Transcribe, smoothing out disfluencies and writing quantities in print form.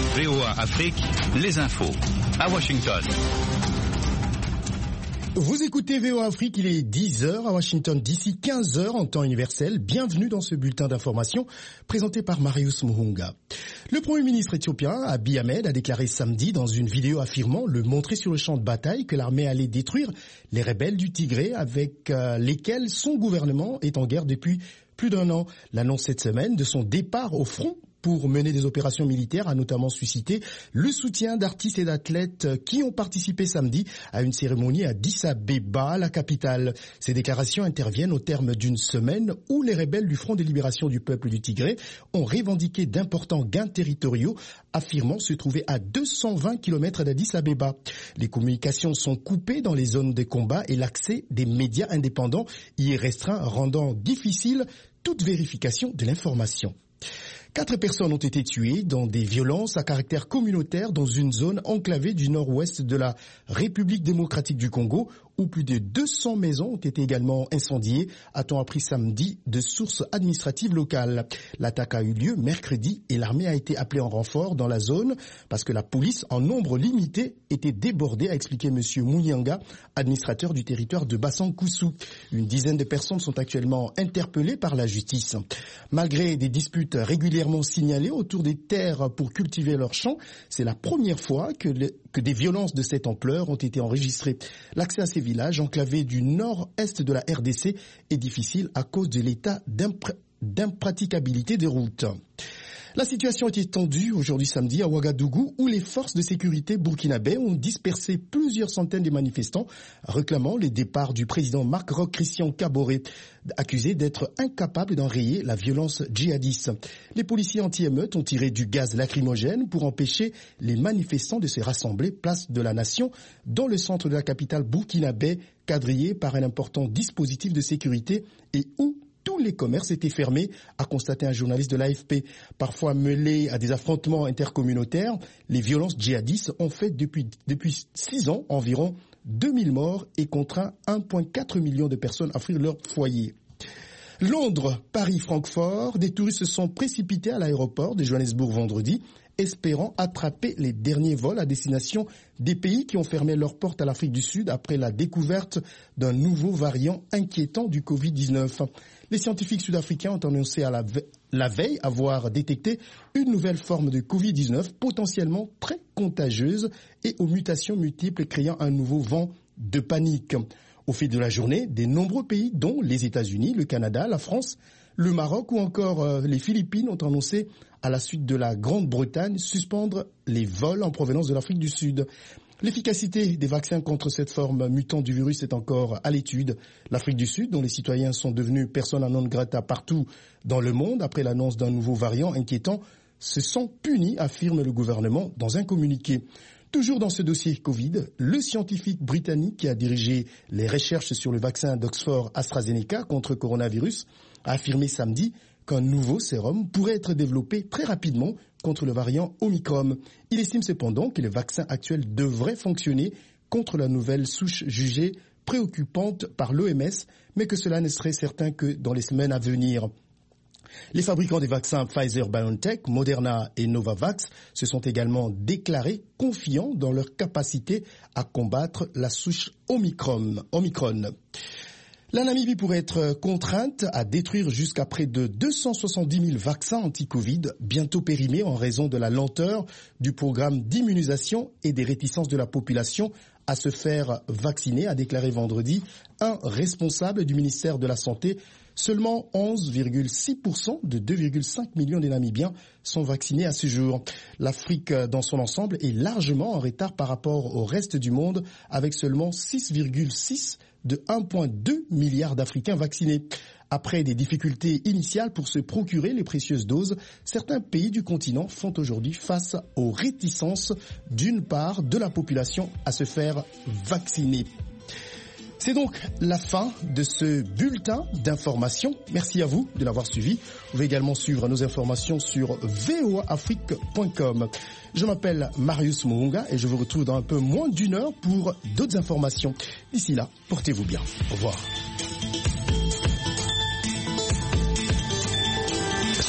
VOA Afrique, les infos. À Washington. Vous écoutez VOA Afrique, il est 10h à Washington, d'ici 15h en temps universel. Bienvenue dans ce bulletin d'information présenté par Marius Muhunga. Le Premier ministre éthiopien Abiy Ahmed a déclaré samedi dans une vidéo affirmant le montrer sur le champ de bataille que l'armée allait détruire les rebelles du Tigré avec lesquels son gouvernement est en guerre depuis plus d'un an. L'annonce cette semaine de son départ au front pour mener des opérations militaires a notamment suscité le soutien d'artistes et d'athlètes qui ont participé samedi à une cérémonie à Addis Abeba, la capitale. Ces déclarations interviennent au terme d'une semaine où les rebelles du Front de libération du peuple du Tigré ont revendiqué d'importants gains territoriaux, affirmant se trouver à 220 km d'Addis Abeba. Les communications sont coupées dans les zones de combat et l'accès des médias indépendants y est restreint, rendant difficile toute vérification de l'information. 4 personnes ont été tuées dans des violences à caractère communautaire dans une zone enclavée du nord-ouest de la République démocratique du Congo, où plus de 200 maisons ont été également incendiées, a-t-on appris samedi de sources administratives locales. L'attaque a eu lieu mercredi et l'armée a été appelée en renfort dans la zone parce que la police, en nombre limité, était débordée, a expliqué M. Muyanga, administrateur du territoire de Bassan-Koussou. Une dizaine de personnes sont actuellement interpellées par la justice. Malgré des disputes régulièrement signalées autour des terres pour cultiver leurs champs, c'est la première fois que des violences de cette ampleur ont été enregistrées. L'accès à ces villages enclavés du nord-est de la RDC est difficile à cause de l'état d'impraticabilité des routes. La situation était tendue aujourd'hui samedi à Ouagadougou où les forces de sécurité burkinabè ont dispersé plusieurs centaines de manifestants réclamant le départ du président Marc Roch Christian Kaboré, accusé d'être incapable d'enrayer la violence djihadiste. Les policiers anti-émeutes ont tiré du gaz lacrymogène pour empêcher les manifestants de se rassembler place de la Nation dans le centre de la capitale burkinabè, quadrillé par un important dispositif de sécurité et où tous les commerces étaient fermés, a constaté un journaliste de l'AFP. Parfois mêlés à des affrontements intercommunautaires, les violences djihadistes ont fait depuis 6 ans environ 2000 morts et contraint 1,4 million de personnes à fuir leur foyer. Londres, Paris, Francfort, des touristes se sont précipités à l'aéroport de Johannesburg vendredi, espérant attraper les derniers vols à destination des pays qui ont fermé leurs portes à l'Afrique du Sud après la découverte d'un nouveau variant inquiétant du Covid-19. Les scientifiques sud-africains ont annoncé à la veille avoir détecté une nouvelle forme de Covid-19 potentiellement très contagieuse et aux mutations multiples créant un nouveau vent de panique. Au fil de la journée, de nombreux pays, dont les États-Unis, le Canada, la France, le Maroc ou encore les Philippines ont annoncé à la suite de la Grande-Bretagne suspendre les vols en provenance de l'Afrique du Sud. L'efficacité des vaccins contre cette forme mutante du virus est encore à l'étude. L'Afrique du Sud, dont les citoyens sont devenus persona non grata partout dans le monde après l'annonce d'un nouveau variant inquiétant, se sent punis, affirme le gouvernement dans un communiqué. Toujours dans ce dossier Covid, le scientifique britannique qui a dirigé les recherches sur le vaccin d'Oxford AstraZeneca contre le coronavirus a affirmé samedi qu'un nouveau sérum pourrait être développé très rapidement contre le variant Omicron. Il estime cependant que le vaccin actuel devrait fonctionner contre la nouvelle souche jugée préoccupante par l'OMS, mais que cela ne serait certain que dans les semaines à venir. Les fabricants des vaccins Pfizer-BioNTech, Moderna et Novavax se sont également déclarés confiants dans leur capacité à combattre la souche Omicron. La Namibie pourrait être contrainte à détruire jusqu'à près de 270 000 vaccins anti-Covid, bientôt périmés en raison de la lenteur du programme d'immunisation et des réticences de la population à se faire vacciner, a déclaré vendredi un responsable du ministère de la Santé. Seulement 11,6% de 2,5 millions de Namibiens sont vaccinés à ce jour. L'Afrique dans son ensemble est largement en retard par rapport au reste du monde, avec seulement 6,6 de 1,2 milliard d'Africains vaccinés. Après des difficultés initiales pour se procurer les précieuses doses, certains pays du continent font aujourd'hui face aux réticences d'une part de la population à se faire vacciner. C'est donc la fin de ce bulletin d'information. Merci à vous de l'avoir suivi. Vous pouvez également suivre nos informations sur voaafrique.com. Je m'appelle Marius Muhunga et je vous retrouve dans un peu moins d'1 heure pour d'autres informations. D'ici là, portez-vous bien. Au revoir.